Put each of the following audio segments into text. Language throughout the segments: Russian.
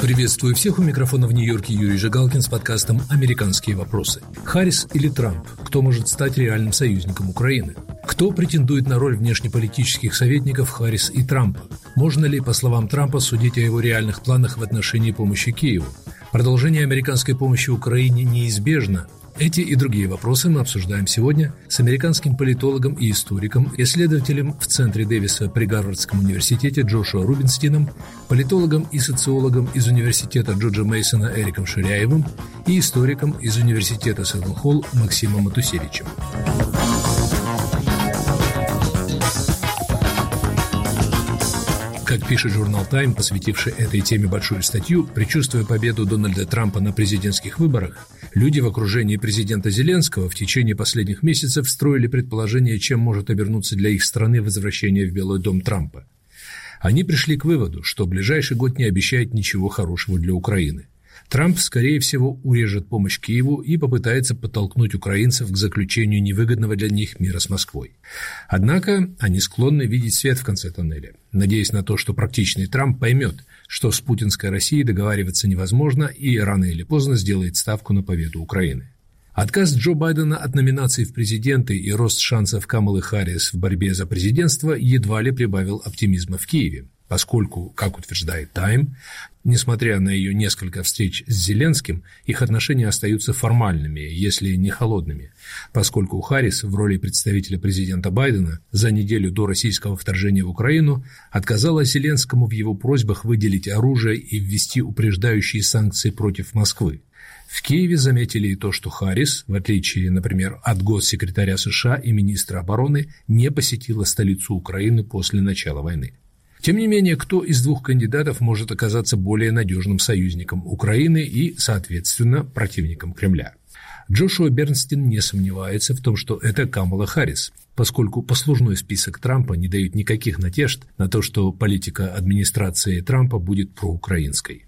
Приветствую всех, у микрофона в Нью-Йорке Юрий Жигалкин с подкастом «Американские вопросы». Харрис или Трамп? Кто может стать реальным союзником Украины? Кто претендует на роль внешнеполитических советников Харрис и Трампа? Можно ли, по словам Трампа, судить о его реальных планах в отношении помощи Киеву? Продолжение американской помощи Украине неизбежно. Эти и другие вопросы мы обсуждаем сегодня с американским политологом и историком, исследователем в Центре Дэвиса при Гарвардском университете Джошуа Рубинстином, политологом и социологом из университета Джорджа Мейсона Эриком Ширяевым и историком из университета Селдон-Холл Максимом Матусевичем. Как пишет журнал «Тайм», посвятивший этой теме большую статью, предчувствуя победу Дональда Трампа на президентских выборах, люди в окружении президента Зеленского в течение последних месяцев строили предположение, чем может обернуться для их страны возвращение в Белый дом Трампа. Они пришли к выводу, что ближайший год не обещает ничего хорошего для Украины. Трамп, скорее всего, урежет помощь Киеву и попытается подтолкнуть украинцев к заключению невыгодного для них мира с Москвой. Однако они склонны видеть свет в конце тоннеля, надеясь на то, что практичный Трамп поймет, что с путинской Россией договариваться невозможно и рано или поздно сделает ставку на победу Украины. Отказ Джо Байдена от номинации в президенты и рост шансов Камалы Харрис в борьбе за президентство едва ли прибавил оптимизма в Киеве, поскольку, как утверждает «Тайм», несмотря на ее несколько встреч с Зеленским, их отношения остаются формальными, если не холодными, поскольку Харрис в роли представителя президента Байдена за неделю до российского вторжения в Украину отказала Зеленскому в его просьбах выделить оружие и ввести упреждающие санкции против Москвы. В Киеве заметили и то, что Харрис, в отличие, например, от госсекретаря США и министра обороны, не посетила столицу Украины после начала войны. Тем не менее, кто из двух кандидатов может оказаться более надежным союзником Украины и, соответственно, противником Кремля? Джошуа Бернстин не сомневается в том, что это Камала Харрис, поскольку послужной список Трампа не дает никаких надежд на то, что политика администрации Трампа будет проукраинской.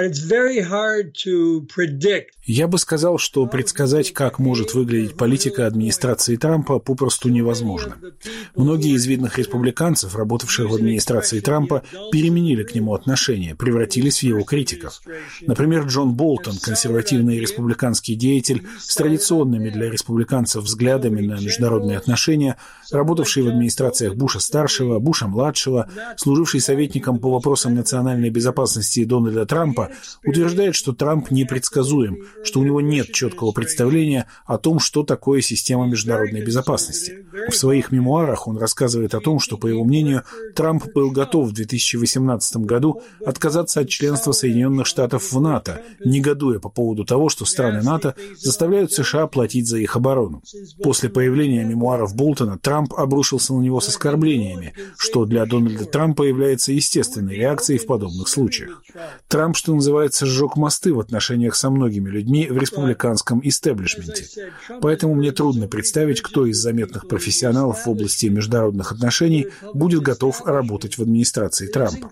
Я бы сказал, что предсказать, как может выглядеть политика администрации Трампа, попросту невозможно. Многие из видных республиканцев, работавших в администрации Трампа, переменили к нему отношение, превратились в его критиков. Например, Джон Болтон, консервативный республиканский деятель с традиционными для республиканцев взглядами на международные отношения, работавший в администрациях Буша-старшего, Буша-младшего, служивший советником по вопросам национальной безопасности Дональда Трампа, утверждает, что Трамп непредсказуем, что у него нет четкого представления о том, что такое система международной безопасности. В своих мемуарах он рассказывает о том, что, по его мнению, Трамп был готов в 2018 году отказаться от членства Соединенных Штатов в НАТО, негодуя по поводу того, что страны НАТО заставляют США платить за их оборону. После появления мемуаров Болтона Трамп обрушился на него с оскорблениями, что для Дональда Трампа является естественной реакцией в подобных случаях. Трамп, что называется, сжег мосты в отношениях со многими людьми в республиканском истеблишменте. Поэтому мне трудно представить, кто из заметных профессионалов в области международных отношений будет готов работать в администрации Трампа.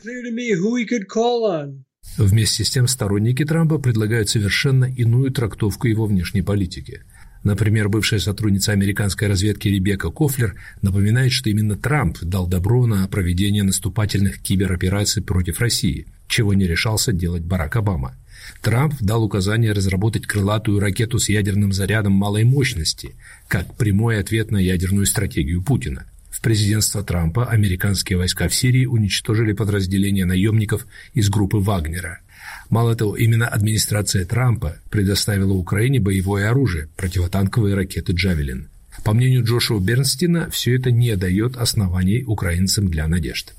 Вместе с тем сторонники Трампа предлагают совершенно иную трактовку его внешней политики. Например, бывшая сотрудница американской разведки Ребекка Кофлер напоминает, что именно Трамп дал добро на проведение наступательных киберопераций против России, чего не решался делать Барак Обама. Трамп дал указание разработать крылатую ракету с ядерным зарядом малой мощности, как прямой ответ на ядерную стратегию Путина. В президентство Трампа американские войска в Сирии уничтожили подразделения наемников из группы Вагнера. Мало того, именно администрация Трампа предоставила Украине боевое оружие, противотанковые ракеты «Джавелин». По мнению Джошуа Бернстина, все это не дает оснований украинцам для надежд.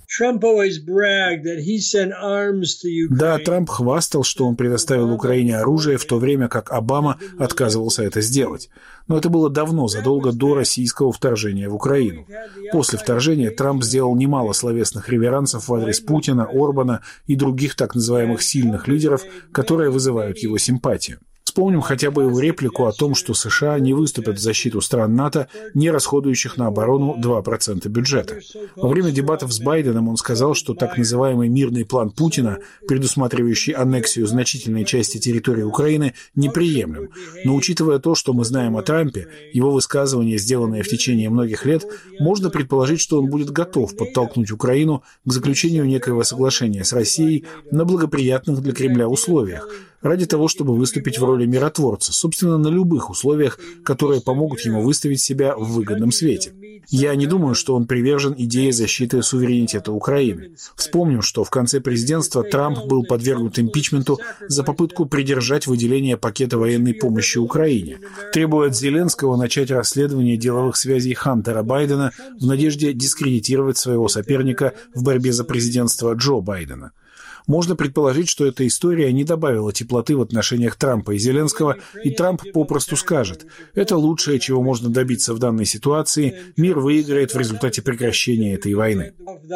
Да, Трамп хвастал, что он предоставил Украине оружие, в то время как Обама отказывался это сделать. Но это было давно, задолго до российского вторжения в Украину. После вторжения Трамп сделал немало словесных реверансов в адрес Путина, Орбана и других так называемых сильных лидеров, которые вызывают его симпатию. Вспомним хотя бы его реплику о том, что США не выступят в защиту стран НАТО, не расходующих на оборону 2% бюджета. Во время дебатов с Байденом он сказал, что так называемый мирный план Путина, предусматривающий аннексию значительной части территории Украины, неприемлем. Но учитывая то, что мы знаем о Трампе, его высказывания, сделанные в течение многих лет, можно предположить, что он будет готов подтолкнуть Украину к заключению некоего соглашения с Россией на благоприятных для Кремля условиях, ради того, чтобы выступить в роли миротворца, собственно, на любых условиях, которые помогут ему выставить себя в выгодном свете. Я не думаю, что он привержен идее защиты суверенитета Украины. Вспомним, что в конце президентства Трамп был подвергнут импичменту за попытку придержать выделение пакета военной помощи Украине, требуя от Зеленского начать расследование деловых связей Хантера Байдена в надежде дискредитировать своего соперника в борьбе за президентство Джо Байдена. Можно предположить, что эта история не добавила теплоты в отношениях Трампа и Зеленского, и Трамп попросту скажет: «Это лучшее, чего можно добиться в данной ситуации, мир выиграет в результате прекращения этой войны».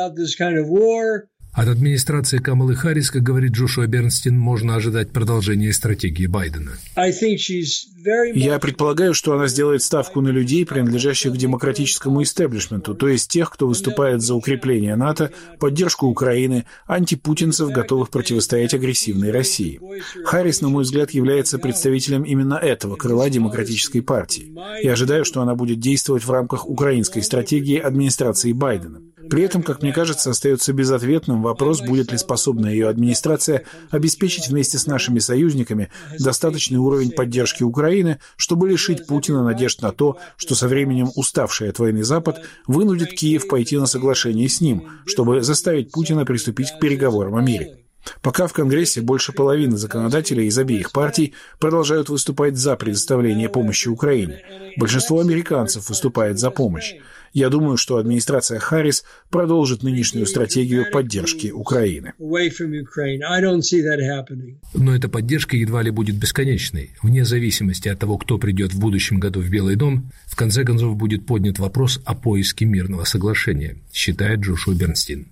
От администрации Камалы Харрис, как говорит Джошуа Бернстин, можно ожидать продолжения стратегии Байдена. Я предполагаю, что она сделает ставку на людей, принадлежащих к демократическому истеблишменту, то есть тех, кто выступает за укрепление НАТО, поддержку Украины, антипутинцев, готовых противостоять агрессивной России. Харрис, на мой взгляд, является представителем именно этого крыла демократической партии. Я ожидаю, что она будет действовать в рамках украинской стратегии администрации Байдена. При этом, как мне кажется, остается безответным вопрос, будет ли способна ее администрация обеспечить вместе с нашими союзниками достаточный уровень поддержки Украины, чтобы лишить Путина надежд на то, что со временем уставший от войны Запад вынудит Киев пойти на соглашение с ним, чтобы заставить Путина приступить к переговорам о мире. Пока в Конгрессе больше половины законодателей из обеих партий продолжают выступать за предоставление помощи Украине. Большинство американцев выступает за помощь. Я думаю, что администрация Харрис продолжит нынешнюю стратегию поддержки Украины. Но эта поддержка едва ли будет бесконечной. Вне зависимости от того, кто придет в будущем году в Белый дом, в конце концов будет поднят вопрос о поиске мирного соглашения, считает Джошуа Бернстин.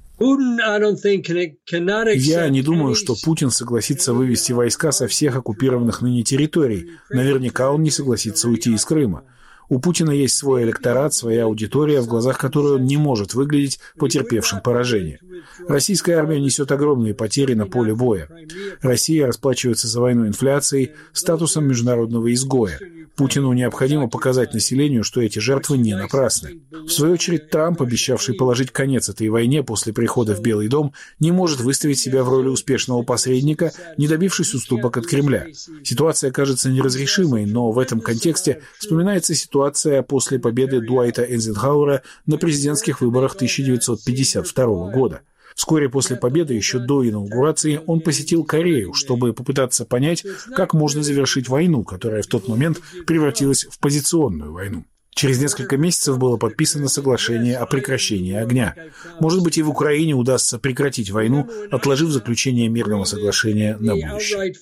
Я не думаю, что Путин согласится вывести войска со всех оккупированных ныне территорий. Наверняка он не согласится уйти из Крыма. У Путина есть свой электорат, своя аудитория, в глазах которой он не может выглядеть потерпевшим поражение. Российская армия несет огромные потери на поле боя. Россия расплачивается за войну инфляцией, статусом международного изгоя. Путину необходимо показать населению, что эти жертвы не напрасны. В свою очередь, Трамп, обещавший положить конец этой войне после прихода в Белый дом, не может выставить себя в роли успешного посредника, не добившись уступок от Кремля. Ситуация кажется неразрешимой, но в этом контексте вспоминается ситуация после победы Дуайта Эйзенхауэра на президентских выборах 1952 года. Вскоре после победы, еще до инаугурации, он посетил Корею, чтобы попытаться понять, как можно завершить войну, которая в тот момент превратилась в позиционную войну. Через несколько месяцев было подписано соглашение о прекращении огня. Может быть, и в Украине удастся прекратить войну, отложив заключение мирного соглашения на будущее.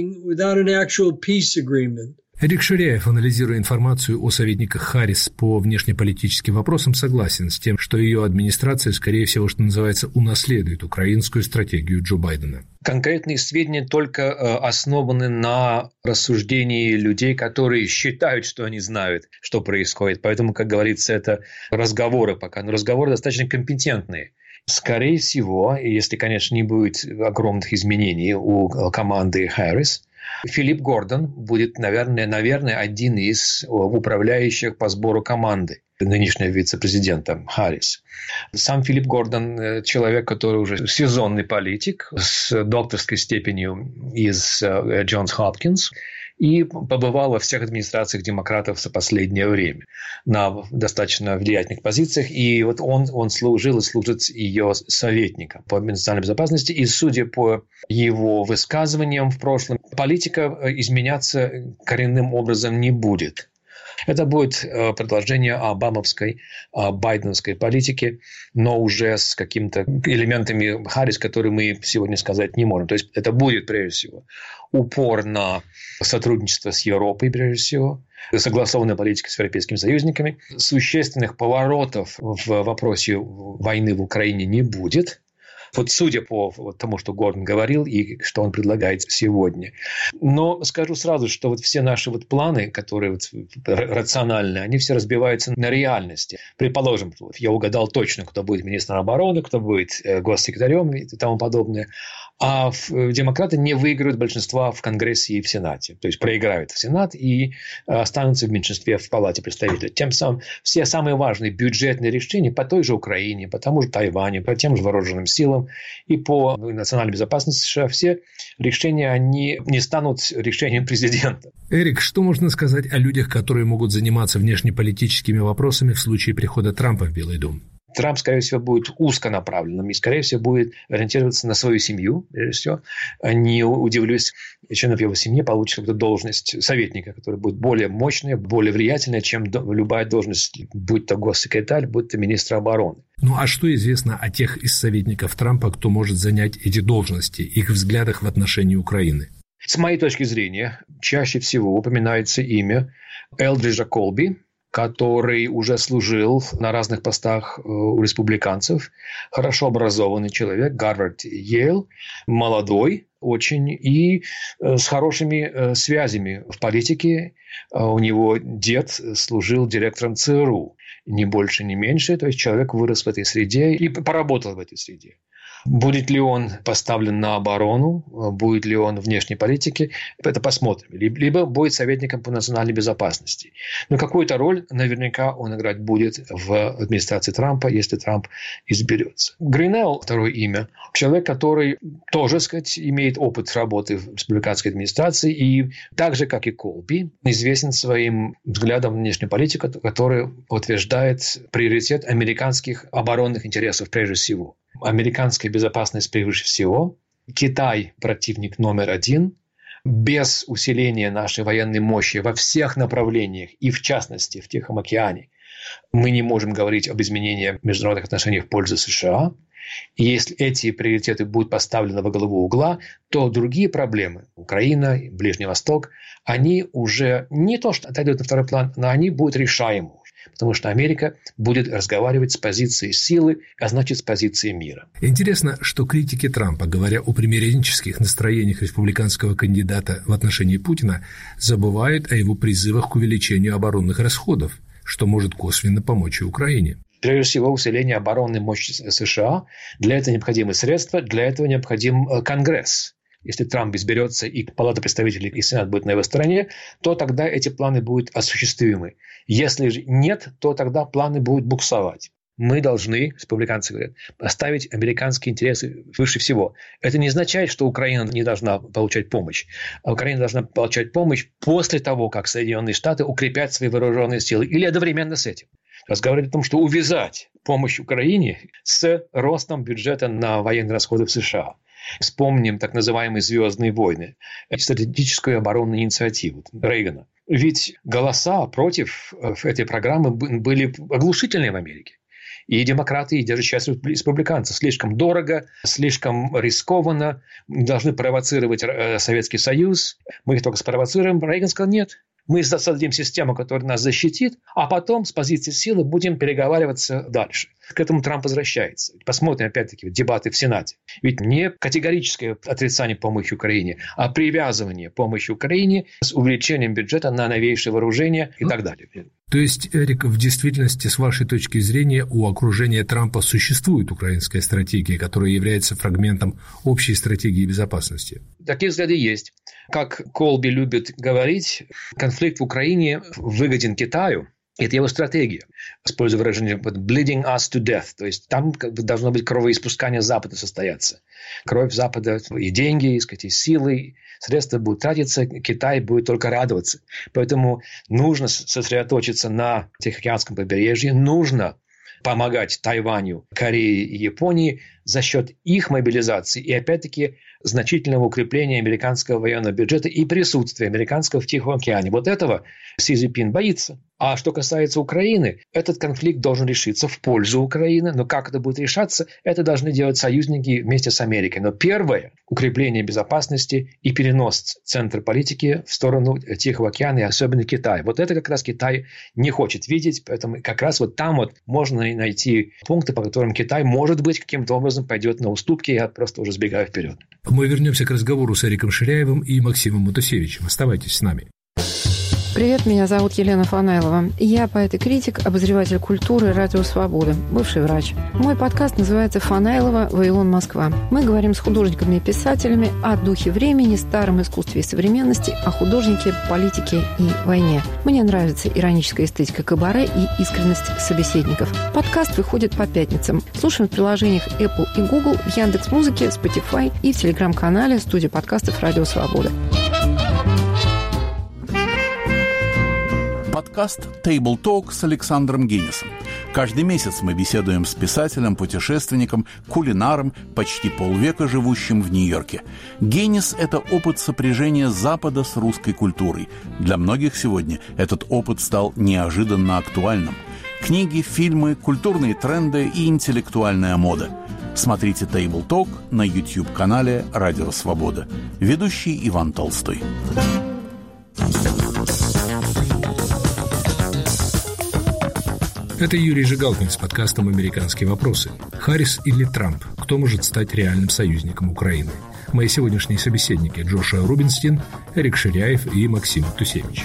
Эрик Ширяев, анализируя информацию о советниках Харрис по внешнеполитическим вопросам, согласен с тем, что ее администрация, скорее всего, что называется, унаследует украинскую стратегию Джо Байдена. Конкретные сведения только основаны на рассуждении людей, которые считают, что они знают, что происходит. Поэтому, как говорится, это разговоры пока, но разговоры достаточно компетентные. Скорее всего, если, конечно, не будет огромных изменений у команды Харрис, Филипп Гордон будет, наверное, один из управляющих по сбору команды нынешнего вице-президента Харрис. Сам Филипп Гордон – человек, который уже сезонный политик с докторской степенью из Джонс Хопкинс и побывал во всех администрациях демократов за последнее время на достаточно влиятельных позициях. И вот он служил и служит ее советником по национальной безопасности. И, судя по его высказываниям в прошлом, политика изменяться коренным образом не будет. Это будет продолжение обамовской, байденовской политики, но уже с какими-то элементами Харрис, которые мы сегодня сказать не можем. То есть это будет, прежде всего, упор на сотрудничество с Европой, прежде всего, согласованная политика с европейскими союзниками. Существенных поворотов в вопросе войны в Украине не будет. Вот судя по тому, что Гордон говорил и что он предлагает сегодня. Но скажу сразу, что вот все наши вот планы, которые вот рациональные, они все разбиваются на реальности. Предположим, я угадал точно, кто будет министром обороны, кто будет госсекретарем и тому подобное. А демократы не выиграют большинства в Конгрессе и в Сенате. То есть проиграют в Сенат и останутся в меньшинстве в Палате представителей. Тем самым все самые важные бюджетные решения по той же Украине, по тому же Тайваню, по тем же вооруженным силам и по национальной безопасности США, все решения они не станут решением президента. Эрик, что можно сказать о людях, которые могут заниматься внешнеполитическими вопросами в случае прихода Трампа в Белый дом? Трамп, скорее всего, будет узконаправленным и, скорее всего, будет ориентироваться на свою семью, прежде всего. Не удивлюсь, членов его семьи получит какую-то должность советника, которая будет более мощная, более влиятельная, чем любая должность, будь то госсекретарь, будь то министр обороны. Ну а что известно о тех из советников Трампа, кто может занять эти должности, их взглядах в отношении Украины? С моей точки зрения, чаще всего упоминается имя Элдриджа Колби, который уже служил на разных постах у республиканцев. Хорошо образованный человек, Гарвард, Йейл, молодой очень и с хорошими связями в политике. У него дед служил директором ЦРУ, ни больше, ни меньше. То есть человек вырос в этой среде и поработал в этой среде. Будет ли он поставлен на оборону, будет ли он в внешней политике, это посмотрим. Либо будет советником по национальной безопасности. Но какую-то роль наверняка он играть будет в администрации Трампа, если Трамп изберется. Гринелл, второе имя, человек, который тоже, сказать, имеет опыт работы в республиканской администрации и так же, как и Колби, известен своим взглядом на внешнюю политику, который утверждает приоритет американских оборонных интересов прежде всего. Американская безопасность превыше всего. Китай – противник номер один. Без усиления нашей военной мощи во всех направлениях, и в частности в Тихом океане, мы не можем говорить об изменении международных отношений в пользу США. И если эти приоритеты будут поставлены во главу угла, то другие проблемы – Украина, Ближний Восток – они уже не то что отойдут на второй план, но они будут решаемы. Потому что Америка будет разговаривать с позиции силы, а значит, с позиции мира. Интересно, что критики Трампа, говоря о примиренческих настроениях республиканского кандидата в отношении Путина, забывают о его призывах к увеличению оборонных расходов, что может косвенно помочь и Украине. Прежде всего, усиление оборонной мощи США. Для этого необходимы средства, для этого необходим Конгресс. Если Трамп изберется и Палата представителей и Сенат будет на его стороне, то тогда эти планы будут осуществимы. Если же нет, то тогда планы будут буксовать. Мы должны, республиканцы говорят, поставить американские интересы выше всего. Это не означает, что Украина не должна получать помощь. А Украина должна получать помощь после того, как Соединенные Штаты укрепят свои вооруженные силы или одновременно с этим. Разговаривать о том, что увязать помощь Украине с ростом бюджета на военные расходы в США. Вспомним так называемые «Звездные войны», стратегическую оборонную инициативу Рейгана. Ведь голоса против этой программы были оглушительные в Америке. И демократы, и даже часть республиканцев. Слишком дорого, слишком рискованно, должны провоцировать Советский Союз. Мы их только спровоцируем. Рейган сказал: нет. Мы создадим систему, которая нас защитит, а потом с позиции силы будем переговариваться дальше. К этому Трамп возвращается. Посмотрим, опять-таки, дебаты в Сенате. Ведь не категорическое отрицание помощи Украине, а привязывание помощи Украине с увеличением бюджета на новейшее вооружение и так далее. То есть, Эрик, в действительности, с вашей точки зрения, у окружения Трампа существует украинская стратегия, которая является фрагментом общей стратегии безопасности? Такие взгляды есть. Как Колби любит говорить, конфликт в Украине выгоден Китаю. Это его стратегия. Используя выражение «bleeding us to death». То есть там должно быть кровоиспускание Запада состояться. Кровь Запада и деньги, и силы, средства будут тратиться, Китай будет только радоваться. Поэтому нужно сосредоточиться на Тихоокеанском побережье, нужно помогать Тайваню, Корее и Японии за счет их мобилизации и, опять-таки, значительного укрепления американского военного бюджета и присутствия американского в Тихом океане. Вот этого Си Цзиньпин боится. А что касается Украины, этот конфликт должен решиться в пользу Украины. Но как это будет решаться, это должны делать союзники вместе с Америкой. Но первое – укрепление безопасности и перенос центра политики в сторону Тихого океана и особенно Китая. Вот это как раз Китай не хочет видеть. Поэтому как раз вот там вот можно найти пункты, по которым Китай, может быть, каким-то образом образом пойдет на уступки, я просто уже сбегаю вперед. Мы вернемся к разговору с Эриком Ширяевым и Максимом Матусевичем. Оставайтесь с нами. Привет, меня зовут Елена Фанаилова. Я поэт и критик, обозреватель культуры «Радио Свобода», бывший врач. Мой подкаст называется «Фанаилова. Вавилон. Москва». Мы говорим с художниками и писателями о духе времени, старом искусстве и современности, о художнике, политике и войне. Мне нравится ироническая эстетика кабаре и искренность собеседников. Подкаст выходит по пятницам. Слушаем в приложениях Apple и Google, в Яндекс.Музыке, Spotify и в телеграм-канале студии подкастов «Радио Свобода». Подкаст «Table Talk» с Александром Гиннисом. Каждый месяц мы беседуем с писателем, путешественником, кулинаром, почти полвека живущим в Нью-Йорке. Гиннис – это опыт сопряжения Запада с русской культурой. Для многих сегодня этот опыт стал неожиданно актуальным. Книги, фильмы, культурные тренды и интеллектуальная мода. Смотрите «Table Talk» на YouTube-канале «Радио Свобода». Ведущий Иван Толстой. Это Юрий Жигалкин с подкастом «Американские вопросы». Харрис или Трамп? Кто может стать реальным союзником Украины? Мои сегодняшние собеседники Джошуа Рубинстин, Эрик Ширяев и Максим Матусевич.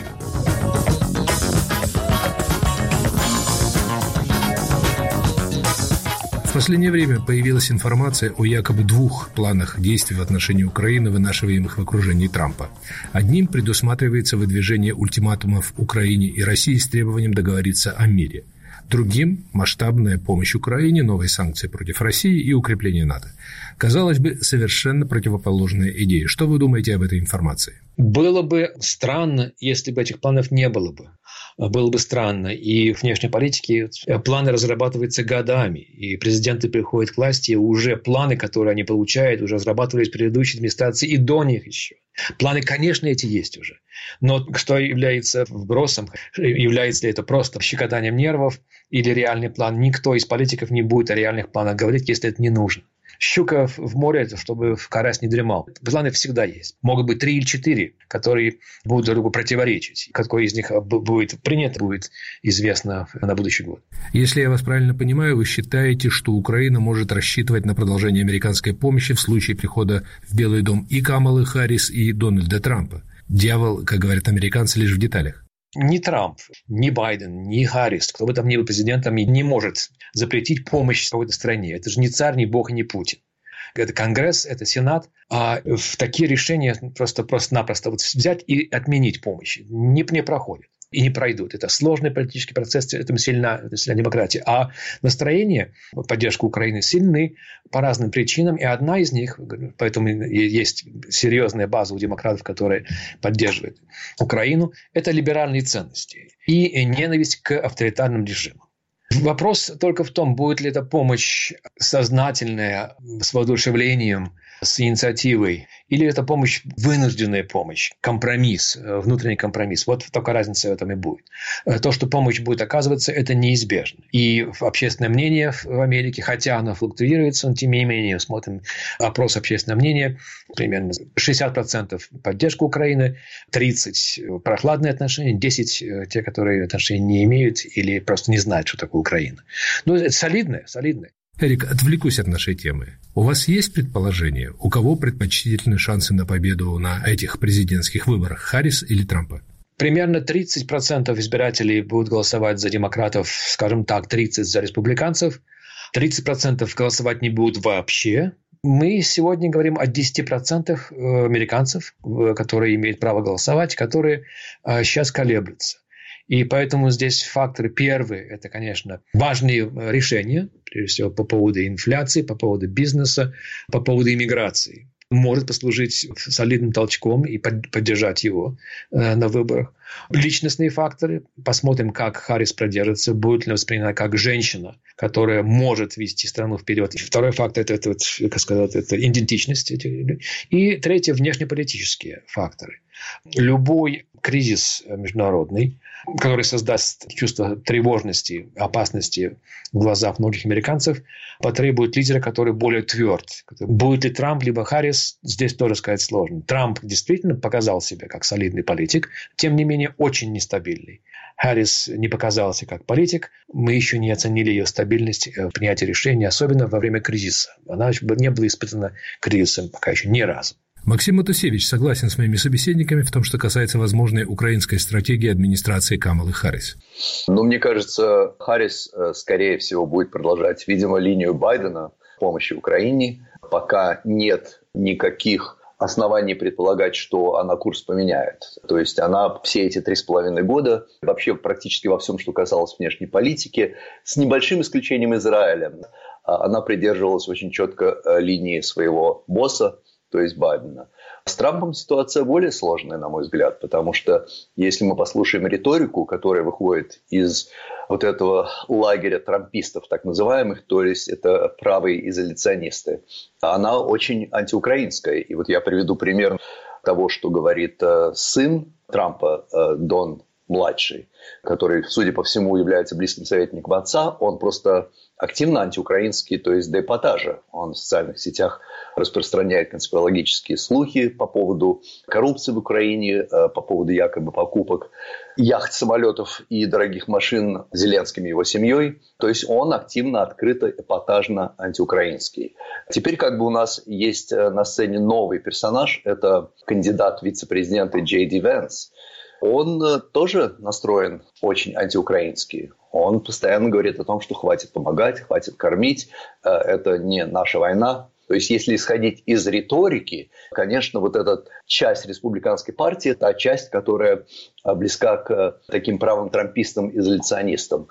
В последнее время появилась информация о якобы двух планах действий в отношении Украины, вынашиваемых в окружении Трампа. Одним предусматривается выдвижение ультиматумов Украине и России с требованием договориться о мире. Другим – масштабная помощь Украине, новые санкции против России и укрепление НАТО. Казалось бы, совершенно противоположная идея. Что вы думаете об этой информации? Было бы странно, если бы этих планов не было бы. Было бы странно. И в внешней политике планы разрабатываются годами. И президенты приходят к власти, и уже планы, которые они получают, уже разрабатывались в предыдущей администрации и до них еще. Планы, конечно, эти есть уже. Но что является вбросом? Является ли это просто щекотанием нервов или реальный план? Никто из политиков не будет о реальных планах говорить, если это не нужно. Щука в море, чтобы карась не дремал. Планы всегда есть. Могут быть 3 или 4, которые будут друг другу противоречить. Какой из них будет принят, будет известно на будущий год. Если я вас правильно понимаю, вы считаете, что Украина может рассчитывать на продолжение американской помощи в случае прихода в Белый дом и Камалы Харрис, и Дональда Трампа? Дьявол, как говорят американцы, лишь в деталях. Ни Трамп, ни Байден, ни Харрис, кто бы там ни был президентом, не может запретить помощь какой-то стране. Это же не царь, ни бог, ни Путин. Это Конгресс, это Сенат. А в такие решения просто-напросто взять и отменить помощь не проходит. И не пройдут. Это сложный политический процесс, это сильна демократия. А настроения поддержку Украины сильны по разным причинам. И одна из них, поэтому есть серьезная база у демократов, которые поддерживают Украину, это либеральные ценности и ненависть к авторитарным режимам. Вопрос только в том, будет ли эта помощь сознательная, с воодушевлением, с инициативой, или это помощь, вынужденная помощь, компромисс, внутренний компромисс. Вот только разница в этом и будет. То, что помощь будет оказываться, это неизбежно. И общественное мнение в Америке, хотя оно флуктуируется, но тем не менее, смотрим опрос общественного мнения, примерно 60% поддержка Украины, 30% прохладные отношения, 10% те, которые отношения не имеют или просто не знают, что такое Украина. Ну, это солидное. Эрик, отвлекусь от нашей темы. У вас есть предположение, у кого предпочтительны шансы на победу на этих президентских выборах, Харрис или Трампа? Примерно 30% избирателей будут голосовать за демократов, скажем так, 30% за республиканцев, 30% голосовать не будут вообще. Мы сегодня говорим о 10% американцев, которые имеют право голосовать, которые сейчас колеблются. И поэтому здесь факторы первые – это, конечно, важные решения, прежде всего, по поводу инфляции, по поводу бизнеса, по поводу иммиграции. Может послужить солидным толчком и поддержать его на выборах. Личностные факторы. Посмотрим, как Харрис продержится, будет ли воспринята как женщина, которая может вести страну вперед. И второй фактор – это идентичность. И третье – внешнеполитические факторы. Любой кризис международный, который создаст чувство тревожности, опасности в глазах многих американцев, потребует лидера, который более тверд. Будет ли Трамп, либо Харрис, здесь тоже сказать сложно. Трамп действительно показал себя как солидный политик, тем не менее очень нестабильный. Харрис не показался как политик. Мы еще не оценили ее стабильность в принятии решений, особенно во время кризиса. Она не была испытана кризисом пока еще ни разу. Максим Матусевич согласен с моими собеседниками в том, что касается возможной украинской стратегии администрации Камалы Харрис. Мне кажется, Харрис, скорее всего, будет продолжать, видимо, линию Байдена в помощи Украине. Пока нет никаких оснований предполагать, что она курс поменяет. То есть она все эти 3,5 года, вообще практически во всем, что касалось внешней политики, с небольшим исключением Израиля, она придерживалась очень четко линии своего босса, то есть Байдена. С Трампом ситуация более сложная, на мой взгляд, потому что если мы послушаем риторику, которая выходит из вот этого лагеря трампистов, так называемых, то есть это правые изоляционисты, она очень антиукраинская. И вот я приведу пример того, что говорит сын Трампа, Дон младший, который, судя по всему, является близким советником отца. Он просто активно антиукраинский, то есть до эпатажа. Он в социальных сетях распространяет конспирологические слухи по поводу коррупции в Украине, по поводу якобы покупок яхт, самолетов и дорогих машин Зеленским и его семьей. То есть он активно, открыто, эпатажно антиукраинский. Теперь как бы у нас есть на сцене новый персонаж. Это кандидат в вице-президенты Джей Ди Венс. Он тоже настроен очень антиукраинский. Он постоянно говорит о том, что хватит помогать, хватит кормить. Это не наша война. То есть, если исходить из риторики, конечно, вот эта часть республиканской партии – та часть, которая близка к таким правым трампистам-изоляционистам.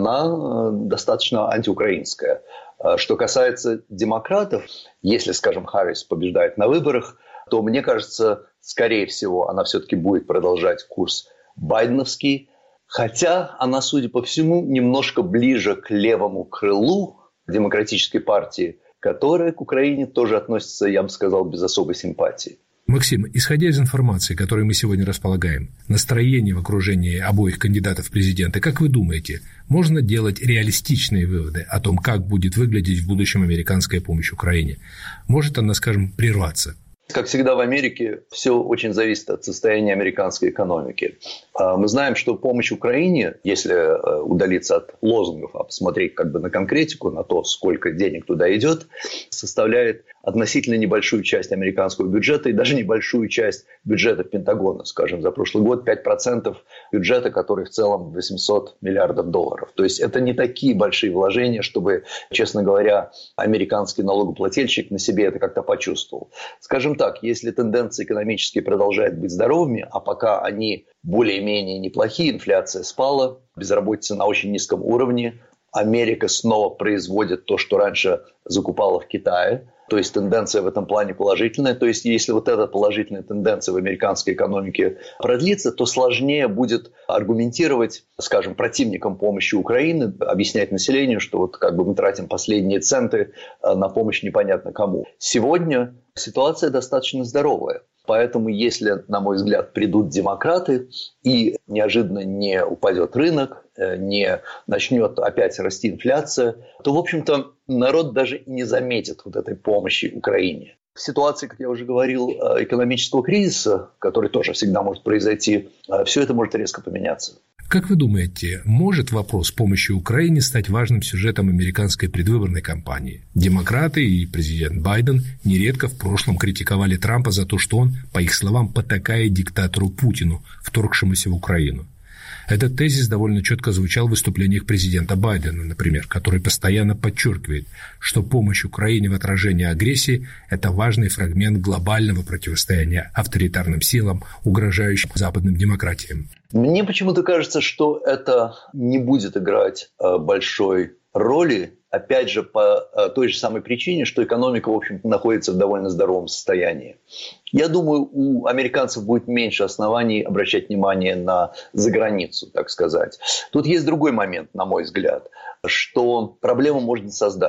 Она достаточно антиукраинская. Что касается демократов, если, скажем, Харрис побеждает на выборах, то, мне кажется, скорее всего, она все-таки будет продолжать курс байденовский. Хотя она, судя по всему, немножко ближе к левому крылу демократической партии, которая к Украине тоже относится, я бы сказал, без особой симпатии. Максим, исходя из информации, которой мы сегодня располагаем, настроение в окружении обоих кандидатов в президенты, как вы думаете, можно делать реалистичные выводы о том, как будет выглядеть в будущем американская помощь Украине? Может она, скажем, прерваться? Как всегда в Америке, все очень зависит от состояния американской экономики. Мы знаем, что помощь Украине, если удалиться от лозунгов, а посмотреть как бы на конкретику, на то, сколько денег туда идет, составляет относительно небольшую часть американского бюджета и даже небольшую часть бюджета Пентагона. Скажем, за прошлый год 5% бюджета, который в целом 800 миллиардов долларов. То есть это не такие большие вложения, чтобы, честно говоря, американский налогоплательщик на себе это как-то почувствовал. Скажем так, если тенденции экономические продолжают быть здоровыми, а пока они более-менее неплохие, инфляция спала, безработица на очень низком уровне, Америка снова производит то, что раньше закупала в Китае. То есть тенденция в этом плане положительная. То есть если вот эта положительная тенденция в американской экономике продлится, то сложнее будет аргументировать, скажем, противникам помощи Украины, объяснять населению, что вот как бы мы тратим последние центы на помощь непонятно кому. Сегодня ситуация достаточно здоровая. Поэтому, если, на мой взгляд, придут демократы и неожиданно не упадет рынок, не начнет опять расти инфляция, то, в общем-то, народ даже и не заметит вот этой помощи Украине. В ситуации, как я уже говорил, экономического кризиса, который тоже всегда может произойти, все это может резко поменяться. Как вы думаете, может вопрос помощи Украине стать важным сюжетом американской предвыборной кампании? Демократы и президент Байден нередко в прошлом критиковали Трампа за то, что он, по их словам, потакает диктатору Путину, вторгшемуся в Украину. Этот тезис довольно четко звучал в выступлениях президента Байдена, например, который постоянно подчеркивает, что помощь Украине в отражении агрессии – это важный фрагмент глобального противостояния авторитарным силам, угрожающим западным демократиям. Мне почему-то кажется, что это не будет играть большой роли, опять же, по той же самой причине, что экономика, в общем-то, находится в довольно здоровом состоянии. Я думаю, у американцев будет меньше оснований обращать внимание на заграницу, так сказать. Тут есть другой момент, на мой взгляд, что проблему можно создать.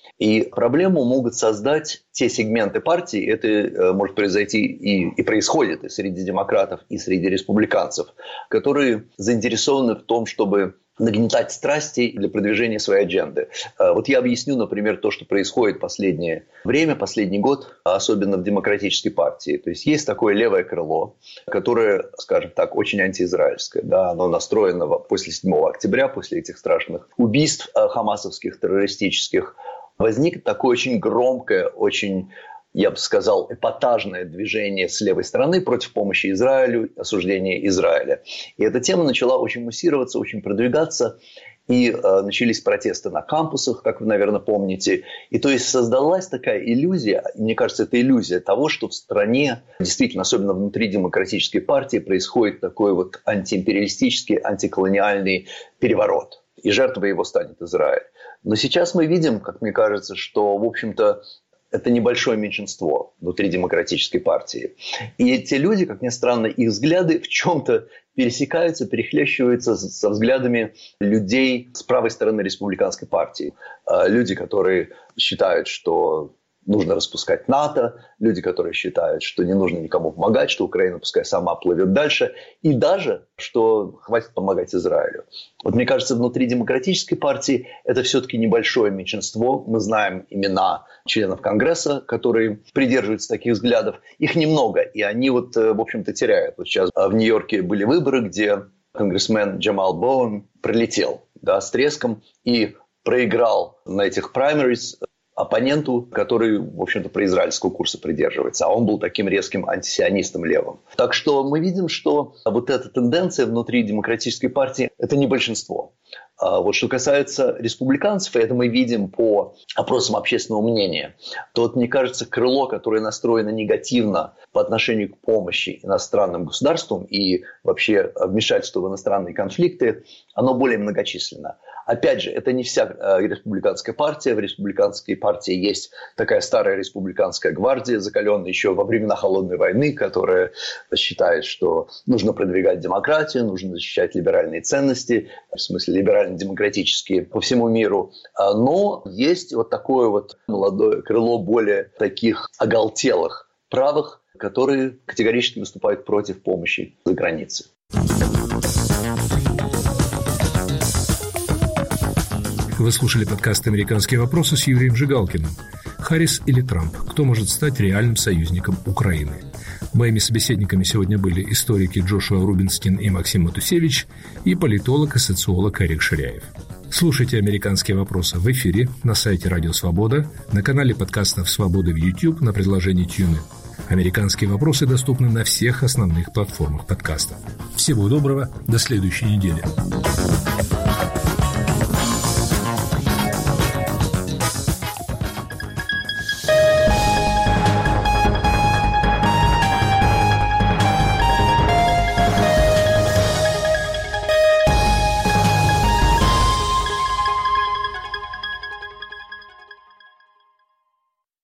И проблему могут создать те сегменты партии, это может произойти и происходит и среди демократов, и среди республиканцев, которые заинтересованы в том, чтобы нагнетать страсти для продвижения своей адженды. Вот я объясню, например, то, что происходит в последнее время, последний год, особенно в демократической партии. То есть есть такое левое крыло, которое, скажем так, очень антиизраильское. Да, оно настроено после 7 октября, после этих страшных убийств хамасовских, террористических. Возникло такое очень громкое, очень, я бы сказал, эпатажное движение с левой стороны против помощи Израилю, осуждения Израиля. И эта тема начала очень муссироваться, очень продвигаться. И начались протесты на кампусах, как вы, наверное, помните. И то есть создалась такая иллюзия, мне кажется, это иллюзия того, что в стране, действительно, особенно внутри демократической партии, происходит такой вот антиимпериалистический, антиколониальный переворот. И жертвой его станет Израиль. Но сейчас мы видим, как мне кажется, что, в общем-то, это небольшое меньшинство внутри демократической партии. И эти люди, как ни странно, их взгляды в чем-то пересекаются, перехлещиваются со взглядами людей с правой стороны республиканской партии. Люди, которые считают, что нужно распускать НАТО, люди, которые считают, что не нужно никому помогать, что Украина пускай сама плывет дальше, и даже, что хватит помогать Израилю. Вот мне кажется, внутри демократической партии это все-таки небольшое меньшинство. Мы знаем имена членов Конгресса, которые придерживаются таких взглядов. Их немного, и они вот, в общем-то, теряют. Вот сейчас в Нью-Йорке были выборы, где конгрессмен Джамал Боуэн пролетел, да, с треском и проиграл на этих праймериз оппоненту, который, в общем-то, произраильского курса придерживается. А он был таким резким антисионистом левым. Так что мы видим, что вот эта тенденция внутри демократической партии – это не большинство. Вот что касается республиканцев, и это мы видим по опросам общественного мнения, то, вот, мне кажется, крыло, которое настроено негативно по отношению к помощи иностранным государствам и вообще вмешательству в иностранные конфликты, оно более многочисленно. Опять же, это не вся республиканская партия. В республиканской партии есть такая старая республиканская гвардия, закаленная еще во времена Холодной войны, которая считает, что нужно продвигать демократию, нужно защищать либеральные ценности, в смысле либерально-демократические по всему миру. Но есть вот такое вот молодое крыло более таких оголтелых правых, которые категорически выступают против помощи за границей. Вы слушали подкаст «Американские вопросы» с Юрием Жигалкиным. Харрис или Трамп? Кто может стать реальным союзником Украины? Моими собеседниками сегодня были историки Джошуа Рубинстин и Максим Матусевич и политолог и социолог Эрик Ширяев. Слушайте «Американские вопросы» в эфире, на сайте Радио Свобода, на канале подкастов «Свобода» в YouTube, на приложении TuneIn. «Американские вопросы» доступны на всех основных платформах подкастов. Всего доброго, до следующей недели.